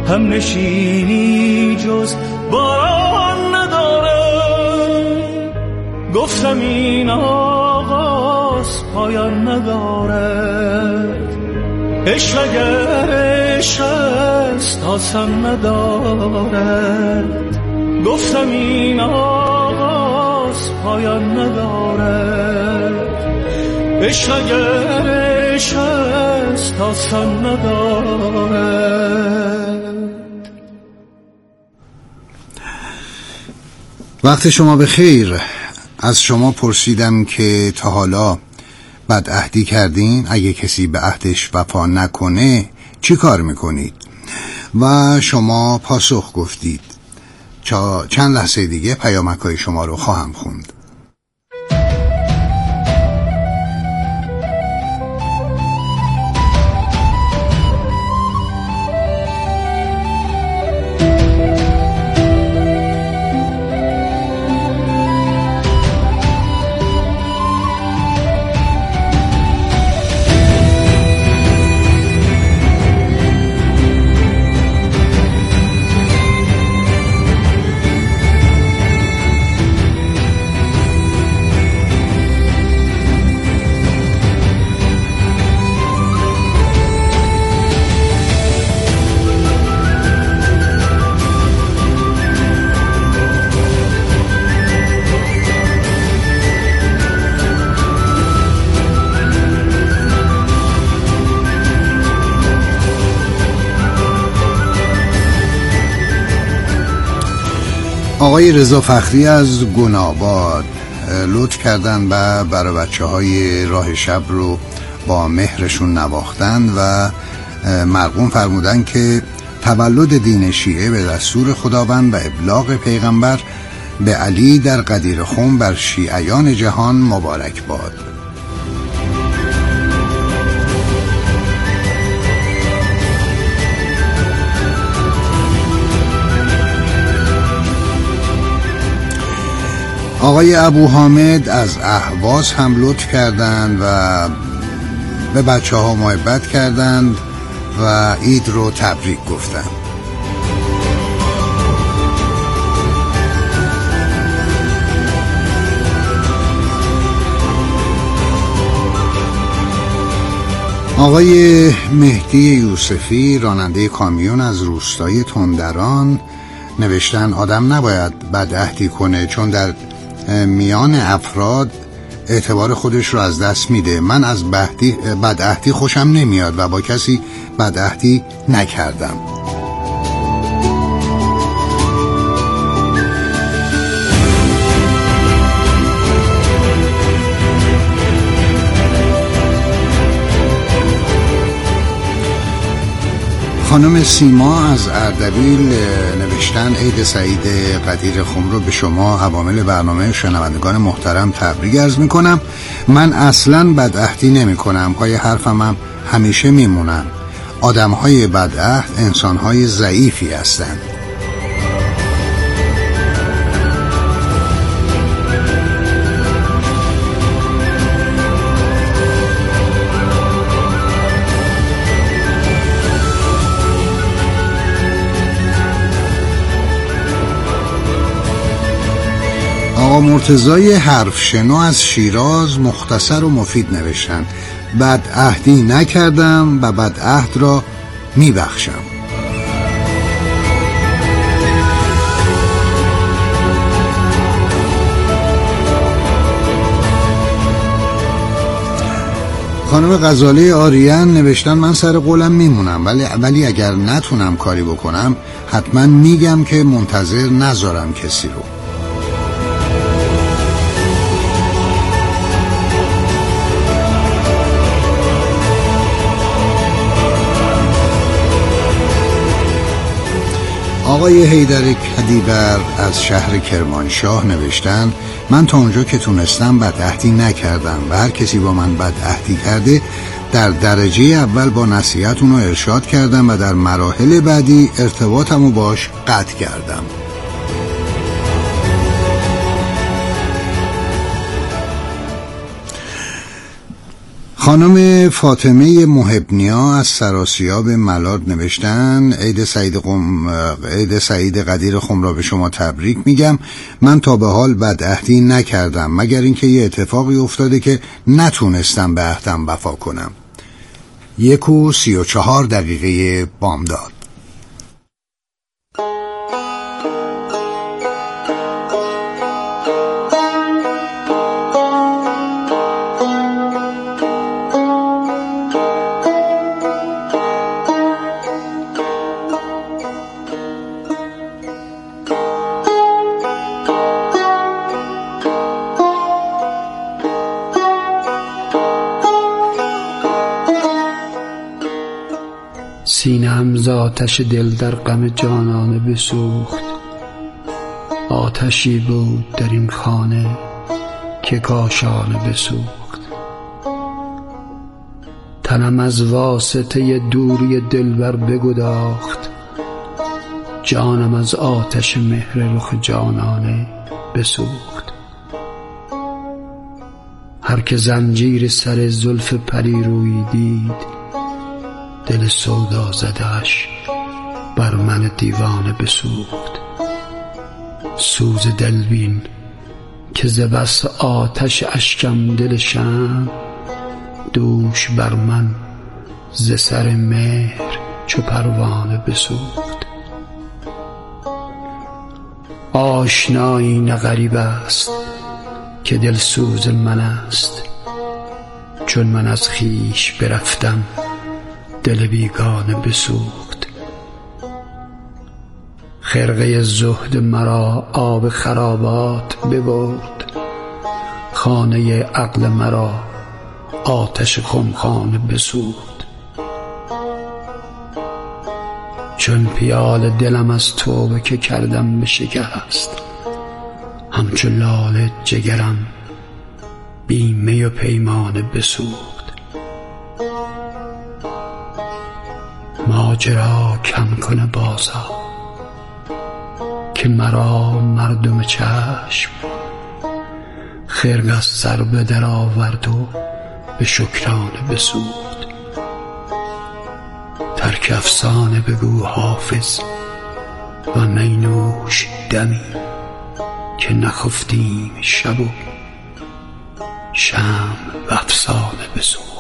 هم نشینی جز باران نداره. گفتم این آغاز پایان ندارد، عشق اگر عشق است آسان ندارد. گفتم این آغاز پایان ندارد، عشق اگر عشق است آسان ندارد. وقت شما بخیر. از شما پرسیدم که تا حالا بدعهدی کردین؟ اگه کسی به عهدش وفا نکنه چی کار میکنید؟ و شما پاسخ گفتید. چند لحظه دیگه پیامک‌های شما رو خواهم خوند. آقای رضا فخری از گناباد لطف کردن و برای بچه‌های راه شب رو با مهرشون نواختن و مرقوم فرمودن که تولد دین شیعه به دستور خداوند و ابلاغ پیغمبر به علی در غدیر خم بر شیعیان جهان مبارک باد. آقای ابو حامد از اهواز هم لطف کردند و به بچه ها محبت کردند و عید رو تبریک گفتند. آقای مهدی یوسفی راننده کامیون از روستای تندران نوشتن آدم نباید بدعهدی کنه چون در میان افراد اعتبار خودش رو از دست میده. من از بدعهدی خوشم نمیاد و با کسی بدعهدی نکردم. خانم سیما از اردبیل نوشتن عید سعید غدیر خم رو به شما عوامل برنامه شنوندگان محترم تبریک عرض میکنم. من اصلا بدعهدی نمی کنم، پای حرفم هم همیشه میمونم. آدم های بدعهد انسان های ضعیفی هستند. آقا مرتضای حرف شنو از شیراز مختصر و مفید نوشتن بدعهدی نکردم و بدعهد را میبخشم. خانم غزاله آریان نوشتن من سر قولم میمونم ولی اگر نتونم کاری بکنم حتما میگم که منتظر نذارم کسی رو. آقای حیدر کدیبر از شهر کرمانشاه نوشتن من تا اونجا که تونستم بدعهدی نکردم و هر کسی با من بدعهدی کرده در درجه اول با نصیحت اونو ارشاد کردم و در مراحل بعدی ارتباطمو باش قطع کردم. خانم فاطمه محبنیا از سراسیاب ملاد نوشتن: عید سعید قدیر خم را به شما تبریک میگم. من تا به حال بدعهدی نکردم مگر اینکه یه اتفاقی افتاده که نتونستم به عهدم وفا کنم. 1:34 بامداد. سینه‌ام ز آتش دل در غم جانانه بسوخت. آتشی بود در این خانه که کاشانه بسوخت. تنم از واسطه دوری دلبر بگداخت. جانم از آتش مهر رخ جانانه بسوخت. هر که زنجیر سر زلف پری روی دید، دل سودا زده‌اش بر من دیوانه بسوخت. سوز دل بین که ز بس آتش اشکم دل شمع، دوش بر من ز سر مهر چو پروانه بسوخت. آشنایی نه غریب است که دل سوز من است. چون من از خویش برفتم دل بیگانه بسوخت. خرقه زهد مرا آب خرابات ببرد. خانه عقل مرا آتش خمخانه بسوخت. چون پیال دلم از توبه که کردم بشکست، همچو لاله جگرم بی می و پیمانه بسوخت. ماجرا کم کنه بازا که مرا مردم چشم، خرق از سر به در آورد و به شکرانه بسوخت. ترک افسانه بگو حافظ و می نوش دمی، که نخفتیم شب و شمع و افسانه بسوخت.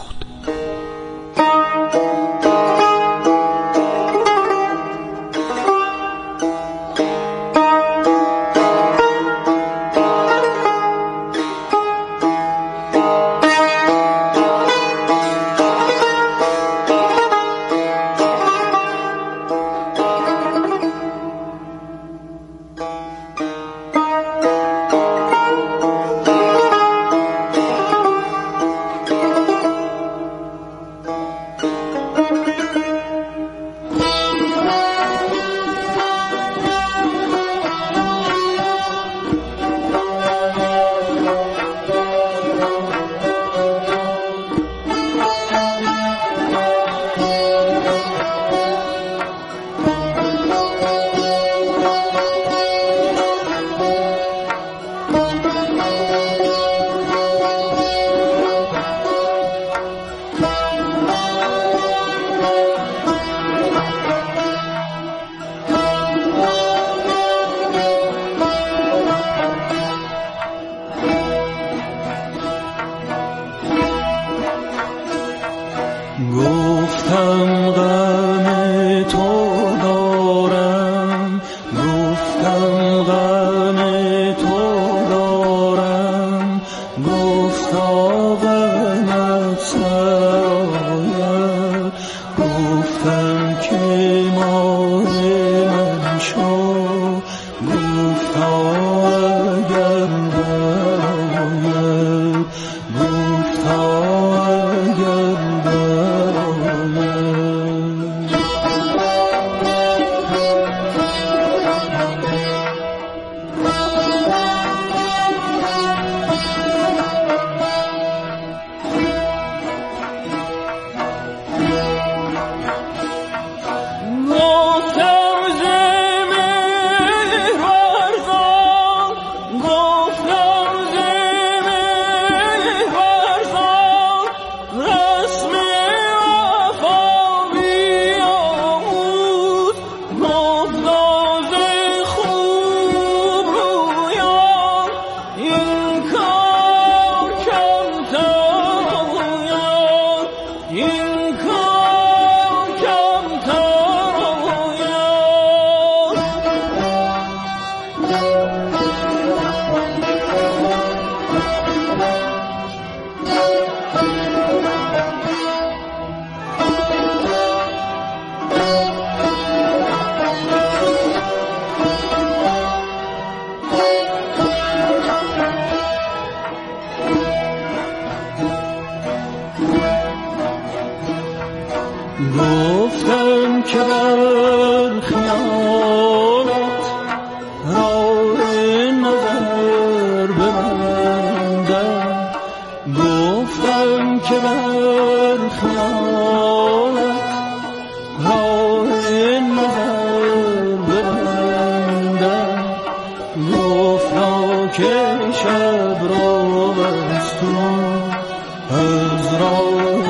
که شب راست تو از راه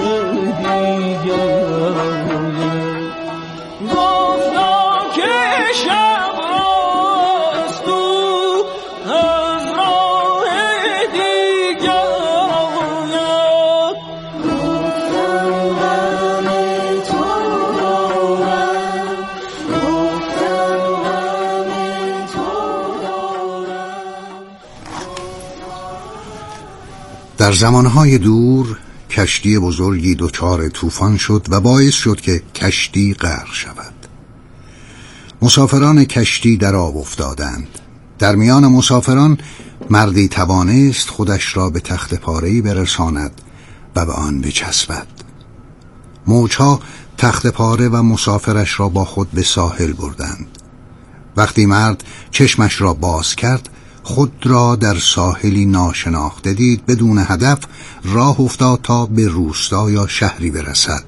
دیگر گفتا که شب راست تو از راه دیگر در زمانهای دور کشتی بزرگی دچار طوفان شد و باعث شد که کشتی غرق شود. مسافران کشتی در آب افتادند. در میان مسافران مردی توانست خودش را به تخت پاره‌ای برساند و به آن بچسبد. موجها تخت پاره و مسافرش را با خود به ساحل بردند. وقتی مرد چشمش را باز کرد خود را در ساحلی ناشناخته دید. بدون هدف راه افتاد تا به روستا یا شهری برسد.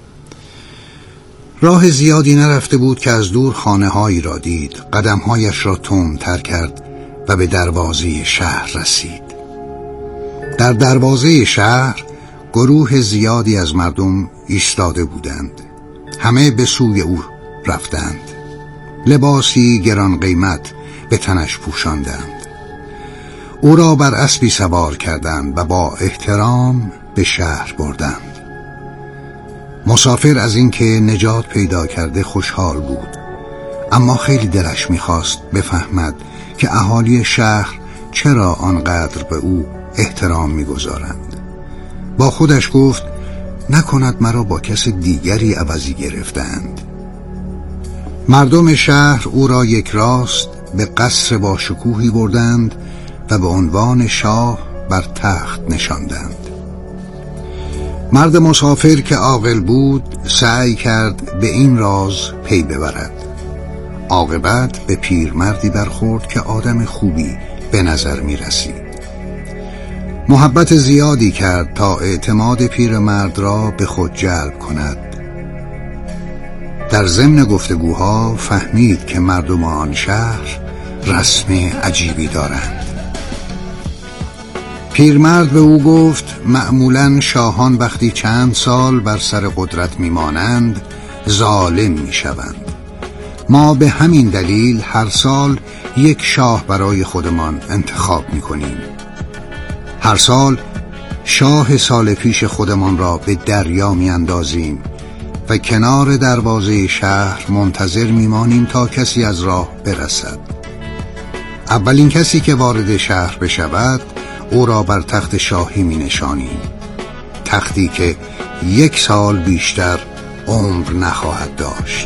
راه زیادی نرفته بود که از دور خانه‌هایی را دید. قدم‌هایش را تندتر کرد و به دروازه شهر رسید. در دروازه شهر گروه زیادی از مردم ایستاده بودند. همه به سوی او رفتند. لباسی گران قیمت به تنش پوشاندند. او را بر اسبی سوار کردند و با احترام به شهر بردند. مسافر از اینکه نجات پیدا کرده خوشحال بود، اما خیلی دلش می‌خواست بفهمد که اهالی شهر چرا آنقدر به او احترام می‌گذارند. با خودش گفت نکند مرا با کس دیگری عوضی گرفتند. مردم شهر او را یک راست به قصر با شکوهی بردند و به عنوان شاه بر تخت نشاندند. مرد مسافر که عاقل بود سعی کرد به این راز پی ببرد. عاقبت به پیرمردی برخورد که آدم خوبی به نظر می رسید. محبت زیادی کرد تا اعتماد پیرمرد را به خود جلب کند. در ضمن گفتگوها فهمید که مردم آن شهر رسم عجیبی دارند. پیرمرد به او گفت معمولاً شاهان وقتی چند سال بر سر قدرت میمانند ظالم میشوند. ما به همین دلیل هر سال یک شاه برای خودمان انتخاب میکنیم. هر سال شاه سال پیش خودمان را به دریا میاندازیم و کنار دروازه شهر منتظر میمانیم تا کسی از راه برسد. اولین کسی که وارد شهر بشود او را بر تخت شاهی می نشانیم، تختی که 1 سال بیشتر عمر نخواهد داشت.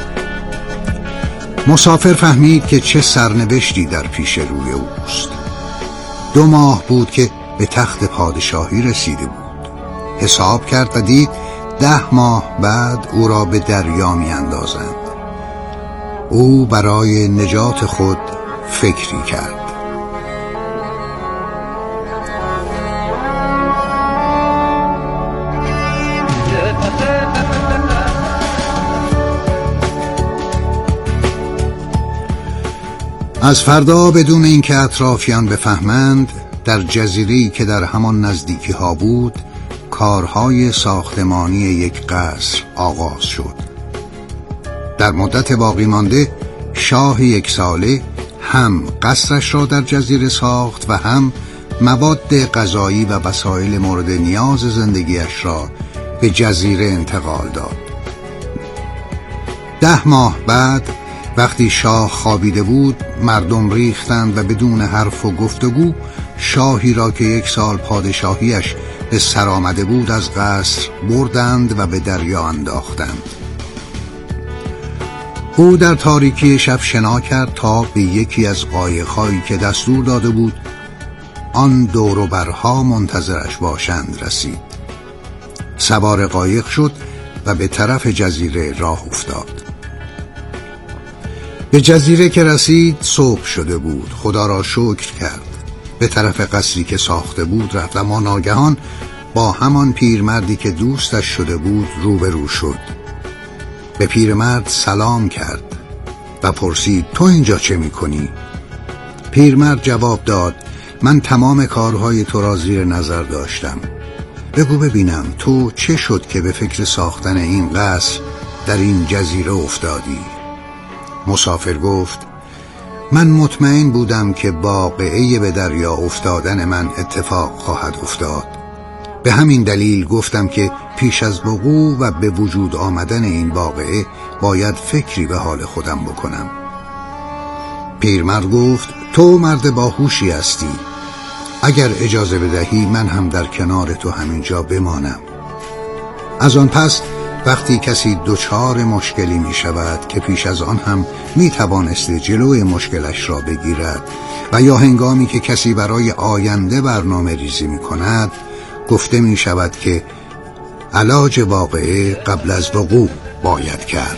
مسافر فهمید که چه سرنوشتی در پیش روی اوست. 2 ماه بود که به تخت پادشاهی رسیده بود. حساب کرد و دید 10 ماه بعد او را به دریا می اندازند. او برای نجات خود فکری کرد. از فردا بدون اینکه اطرافیان بفهمند در جزیره‌ای که در همان نزدیکی ها بود کارهای ساختمانی یک قصر آغاز شد. در مدت باقی مانده شاه 1 ساله هم قصرش را در جزیره ساخت و هم مواد غذایی و وسایل مورد نیاز زندگیش را به جزیره انتقال داد. 10 ماه بعد وقتی شاه خوابیده بود مردم ریختند و بدون حرف و گفتگو شاهی را که 1 سال پادشاهیش به سر آمده بود از قصر بردند و به دریا انداختند. او در تاریکی شب شنا کرد تا به یکی از قایق‌هایی که دستور داده بود آن دور و برها منتظرش باشند رسید. سوار قایق شد و به طرف جزیره راه افتاد. به جزیره که رسید صبح شده بود. خدا را شکر کرد. به طرف قصری که ساخته بود رفت، اما ناگهان با همان پیرمردی که دوستش شده بود روبرو شد. به پیرمرد سلام کرد و پرسید تو اینجا چه میکنی؟ پیرمرد جواب داد من تمام کارهای تو را زیر نظر داشتم. بگو ببینم تو چه شد که به فکر ساختن این قصر در این جزیره افتادی؟ مسافر گفت من مطمئن بودم که واقعه به دریا افتادن من اتفاق خواهد افتاد. به همین دلیل گفتم که پیش از وقوع و به وجود آمدن این واقعه باید فکری به حال خودم بکنم. پیرمرد گفت تو مرد باهوشی هستی. اگر اجازه بدهی من هم در کنار تو همینجا بمانم. از آن پس وقتی کسی دچار مشکلی می شود که پیش از آن هم می توانست جلوی مشکلش را بگیرد و یا هنگامی که کسی برای آینده برنامه ریزی می کند، گفته می شود که علاج واقعه قبل از وقوع باید کرد.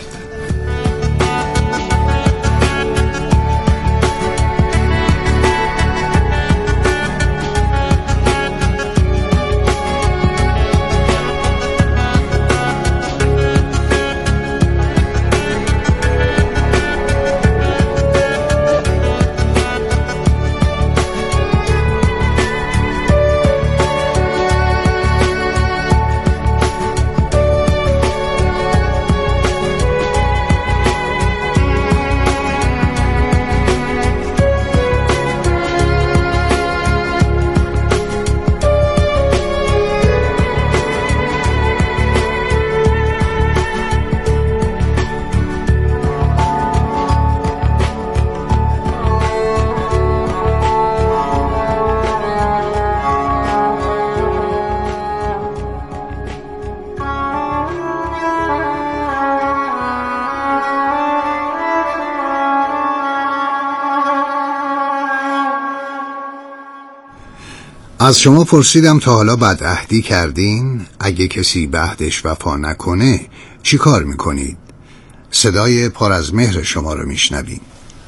از شما پرسیدم تا حالا بدعهدی کردین؟ اگه کسی به عهدش وفا نکنه چی کار میکنید؟ صدای پر از مهر شما رو میشنویم.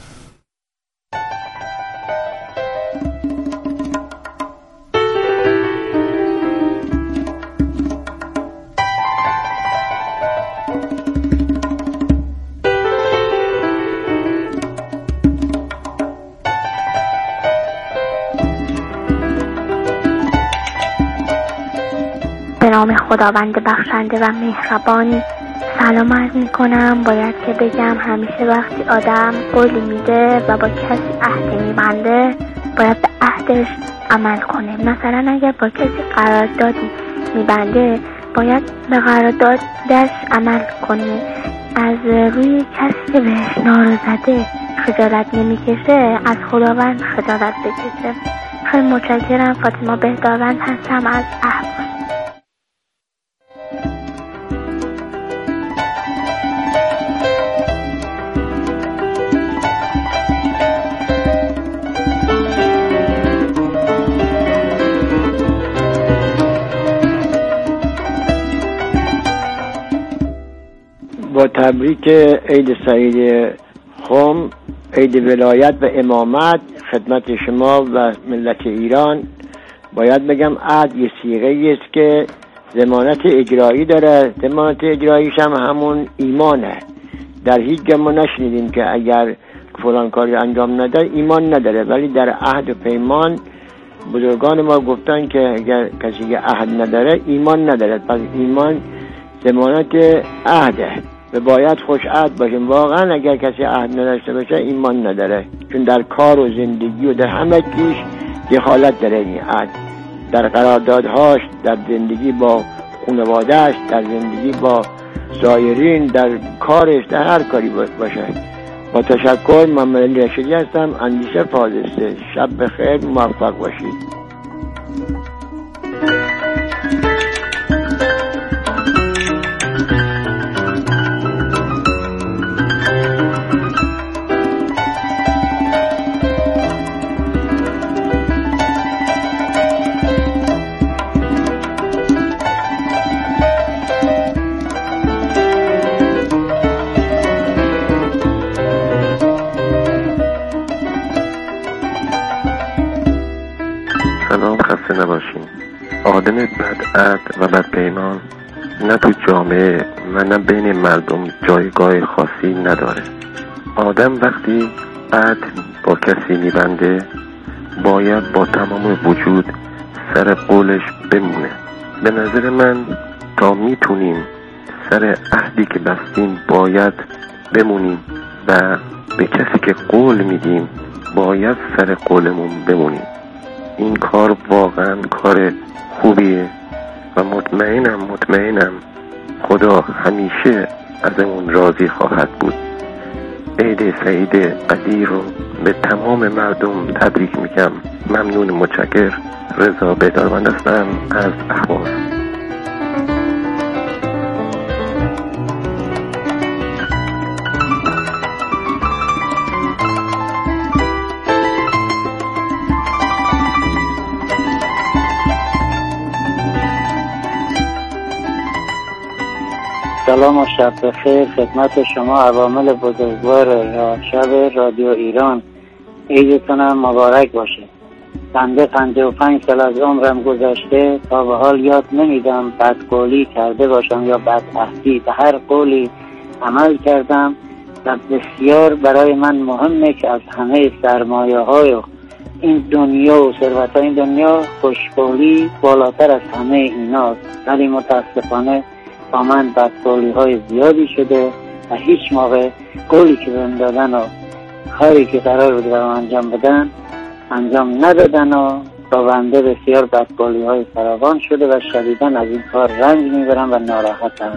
به نام خداوند بخشنده و مهربان. سلام عرض میکنم. باید که بگم همیشه وقتی آدم قولی میده و با کسی عهد میبنده باید به عهدش عمل کنه. مثلا اگر با کسی قراردادی میبنده باید به قراردادش عمل کنه. از روی کسی که بهش نارو زده خجالت نمیکشه، از خداوند خجالت بکشه. خیلی متشکرم. فاطمه بهداوند هستم از اهواز. با تبریک عید سعید خم، عید ولایت و امامت خدمت شما و ملت ایران، باید بگم عهد یه صیغه‌ای است که ضمانت اجرایی داره. ضمانت اجراییش هم همون ایمانه. در هیچ جا ما نشنیدیم که اگر فلان کاری انجام نده ایمان نداره، ولی در عهد و پیمان بزرگان ما گفتن که اگر کسی عهد نداره ایمان نداره. پس ایمان ضمانت عهده و باید خوش عهد باشیم. واقعا اگر کسی عهد نداشته باشه ایمان نداره، چون در کار و زندگی و در همه چیز دخالت داره این عهد. در قراردادهاش، در زندگی با خانواده‌اش، در زندگی با سایرین، در کارش، در هر کاری باشه. با تشکر. محمد علی رشیدی هستم، اندیشه فاضسته. شب بخیر، موفق باشید. سلام، خسته نباشین. آدم بدعهد و بدپیمان نه تو جامعه و نه بین مردم جایگاه خاصی نداره. آدم وقتی عهد با کسی میبنده باید با تمام وجود سر قولش بمونه. به نظر من تا میتونیم سر عهدی که بستیم باید بمونیم و به کسی که قول میدیم باید سر قولمون بمونیم. این کار واقعا کار خوبیه و مطمئنم خدا همیشه ازمون راضی خواهد بود. عید سعید قدیر رو به تمام مردم تبریک میگم. ممنون، متشکر. رضا بیدارمند هستم از اهواز. سلام و شب بخیر خدمت شما عوامل بزرگوار شب رادیو ایران. عیدتونم مبارک باشه. بنده 55 سال از عمرم گذشته، تا به حال یاد نمیدم بدقولی کرده باشم یا بدعهدی. به هر قولی عمل کردم و بسیار برای من مهمه که از همه سرمایه های این دنیا و ثروت این دنیا خوشقولی بالاتر از همه ایناست. ولی متاسفانه با من بدقولی های زیادی شده و هیچ موقع قولی که بهم دادن و کاری که قرار بود برام انجام بدن انجام ندادن و با بنده بسیار بدقولی های فراوان شده و شدیداً از این کار رنج میبرم و ناراحتم.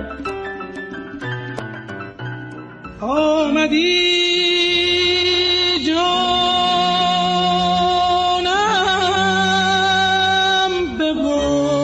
آمدی جانم ببر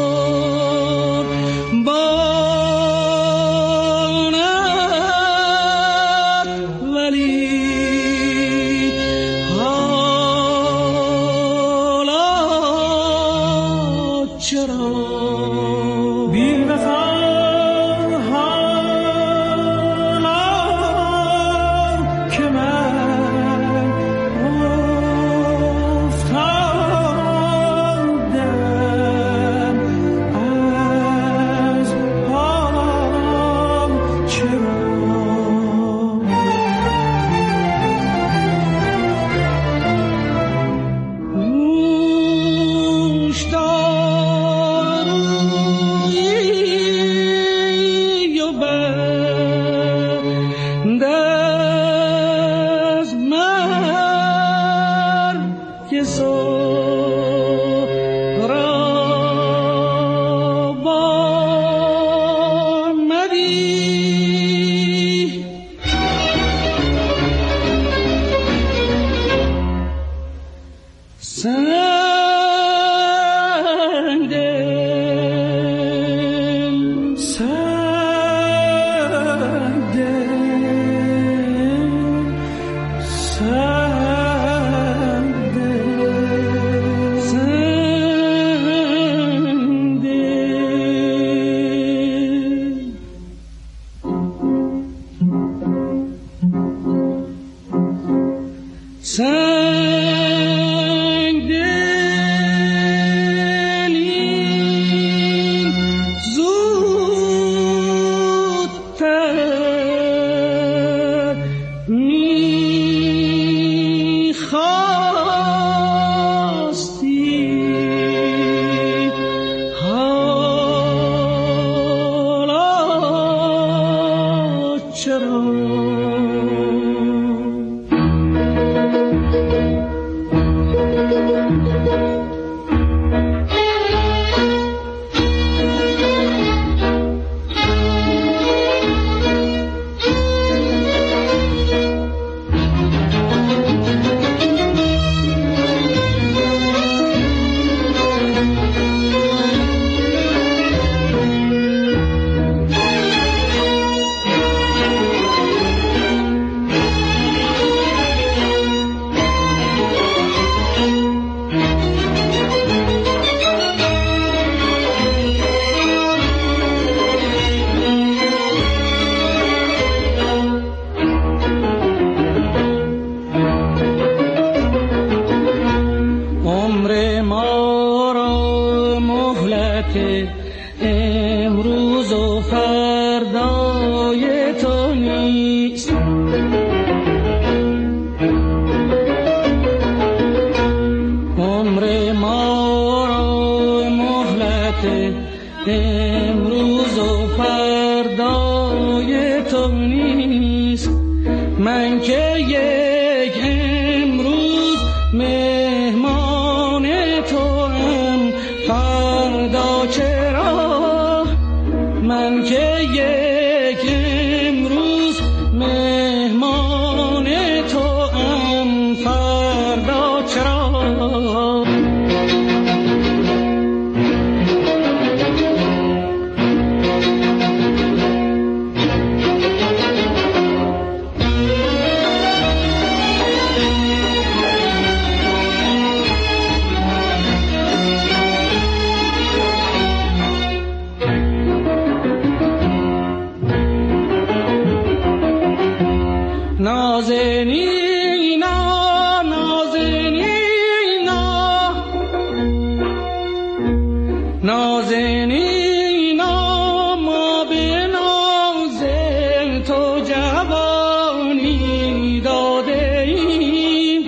امروز و فردای تو نیست. من که یک امروز مهمان توام، فردا چرا؟ من که یک امروز مهمان توام، فردا چرا؟ نازنینا ما به ناز تو جوانی داده ایم،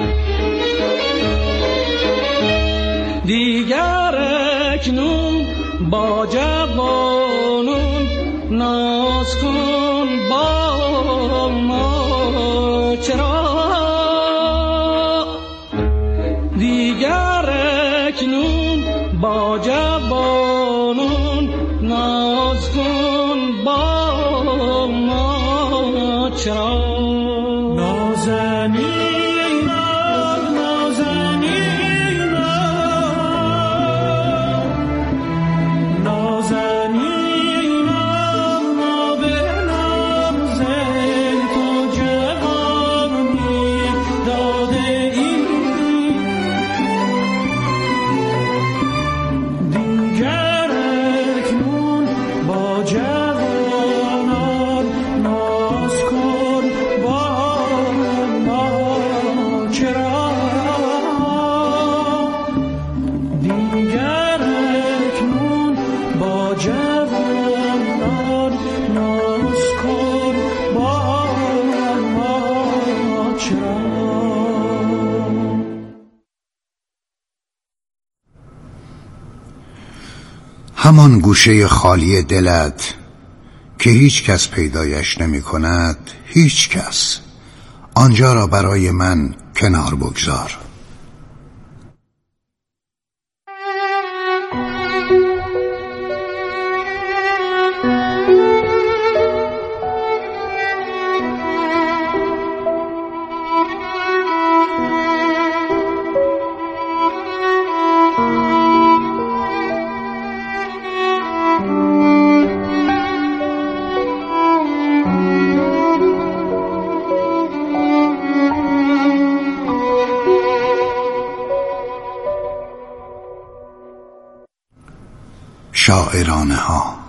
دیگر اکنون با جوانون ناز کن با ما چرا؟ دیگر اکنون با جوانون ناز کن با ما چرا؟ همان گوشه خالی دلت که هیچ کس پیدایش نمی کند، هیچ کس، آنجا را برای من کنار بگذار. شاعرانه ها.